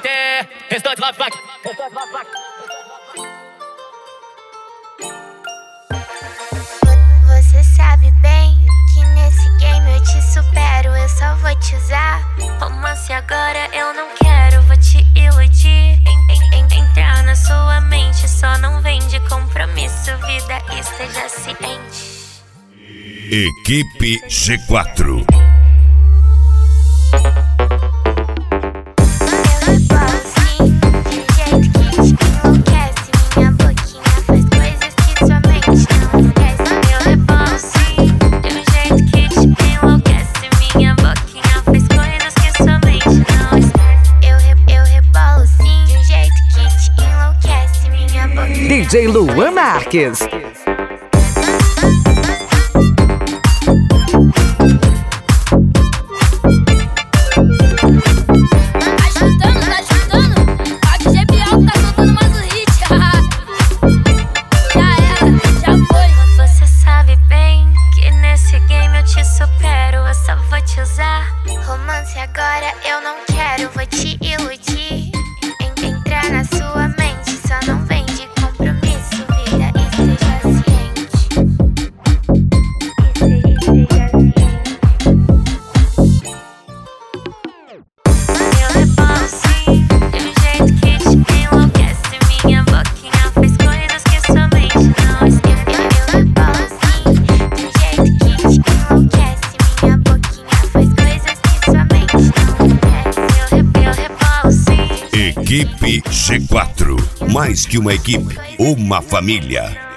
TNT, restante Love Pack. Você sabe bem que nesse game eu te supero, eu só vou te usar. Romance agora eu não quero, vou te iludir. Entrar na sua mente, só não vem de compromisso, vida, esteja ciente. Equipe G4. DJ Luan Marques. Tá chutando. A DJ Bial tá soltando mais um hit. Já era, já foi. Você sabe bem que nesse game eu te supero, eu só vou te usar. Romance agora eu não quero, vou te iludir. Entrar na sua mente, só não vem de compromisso, vida, esteja ciente. Eu rebolo sim, de um jeito que te enlouquece. Minha boquinha faz coisas que sua mente não esquece. Eu rebolo sim, de um jeito que te enlouquece. Minha boquinha faz coisas que sua mente não esquece. Eu rebolo sim. Equipe G4. Mais que uma equipe, uma família.